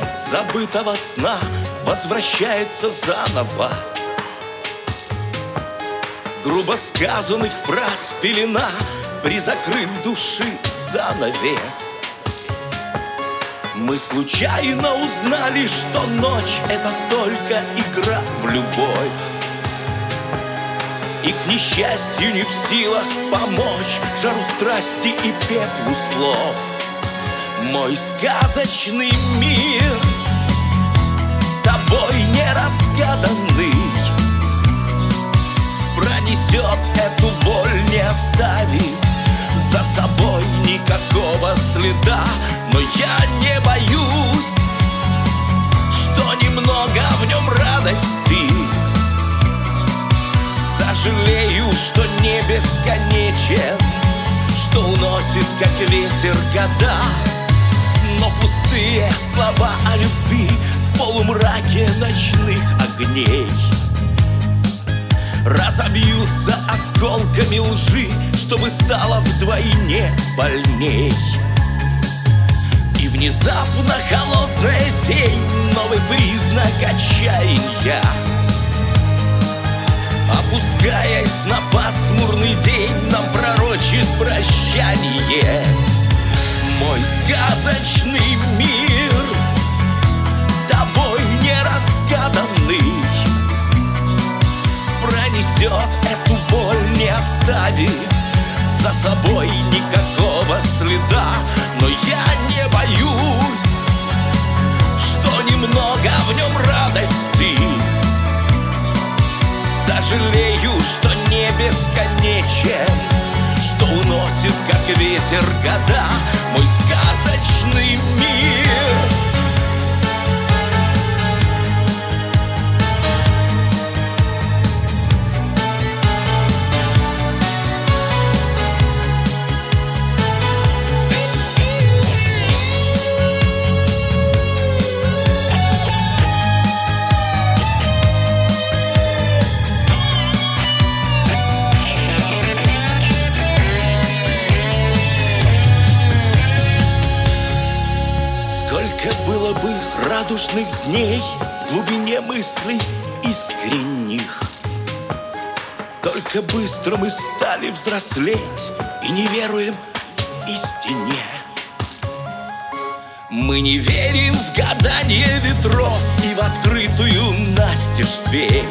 забытого сна возвращается заново. Грубо сказанных фраз пелена, призакрыв души занавес. Мы случайно узнали, что ночь — это только игра в любовь. И, к несчастью, не в силах помочь жару страсти и пеплу слов. Мой сказочный мир, тобой не разгаданный, пронесет эту боль, не оставив за собой никакого следа. Но я не боюсь, что немного в нем радости. Сожалею, что не бесконечен, что уносит, как ветер, года. Но пустые слова о любви в полумраке ночных огней разобьются осколками лжи, чтобы стало вдвойне больней. И внезапно холодная тень, новый признак отчаяния, опускаясь на пасмурный день, нам пророчит прощание. Мой сказочный мир, тобой не разгаданный, пронесет эту боль, не оставив за собой никакого следа. Но я не боюсь, что немного в нем радости. Сожалею, что не бесконечен, что уносит, как ветер, года. Мой сказочный мир. Сколько было бы радужных дней в глубине мыслей искренних, только быстро мы стали взрослеть и не веруем истине. Мы не верим в гадание ветров и в открытую настежь дверь.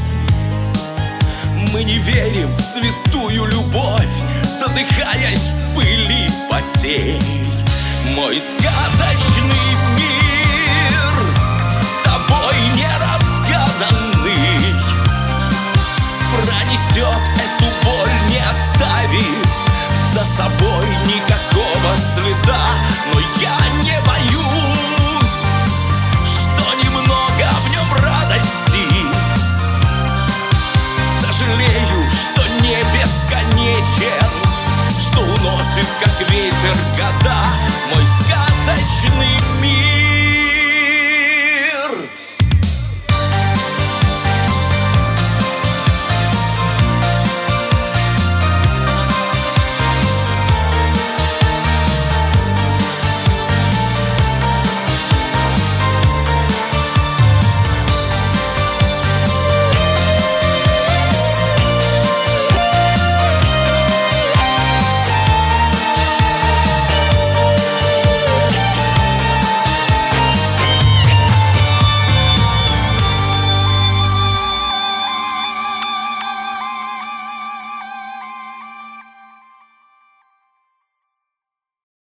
Мы не верим в святую любовь, задыхаясь в пыли потерь. Мой сказочный мир,